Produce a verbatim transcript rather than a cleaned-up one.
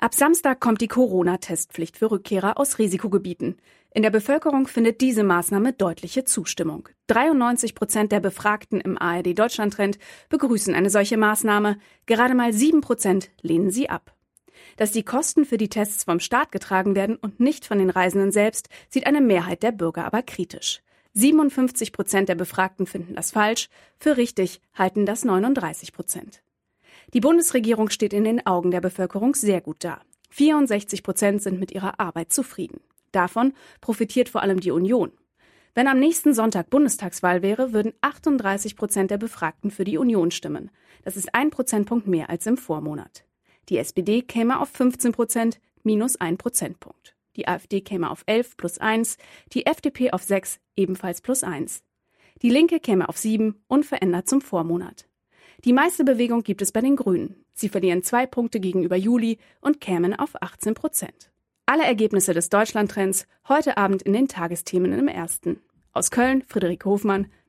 Ab Samstag kommt die Corona-Testpflicht für Rückkehrer aus Risikogebieten. In der Bevölkerung findet diese Maßnahme deutliche Zustimmung. dreiundneunzig Prozent der Befragten im A R D-Deutschland-Trend begrüßen eine solche Maßnahme. Gerade mal sieben Prozent lehnen sie ab. Dass die Kosten für die Tests vom Staat getragen werden und nicht von den Reisenden selbst, sieht eine Mehrheit der Bürger aber kritisch. siebenundfünfzig Prozent der Befragten finden das falsch, für richtig halten das neununddreißig Prozent. Die Bundesregierung steht in den Augen der Bevölkerung sehr gut da. vierundsechzig Prozent sind mit ihrer Arbeit zufrieden. Davon profitiert vor allem die Union. Wenn am nächsten Sonntag Bundestagswahl wäre, würden achtunddreißig Prozent der Befragten für die Union stimmen. Das ist ein Prozentpunkt mehr als im Vormonat. Die S P D käme auf fünfzehn Prozent, minus ein Prozentpunkt. Die AfD käme auf elf, plus eins, die F D P auf sechs, ebenfalls plus eins. Die Linke käme auf sieben, unverändert zum Vormonat. Die meiste Bewegung gibt es bei den Grünen. Sie verlieren zwei Punkte gegenüber Juli und kämen auf achtzehn Prozent. Alle Ergebnisse des Deutschland-Trends heute Abend in den Tagesthemen im Ersten. Aus Köln, Friederike Hofmann,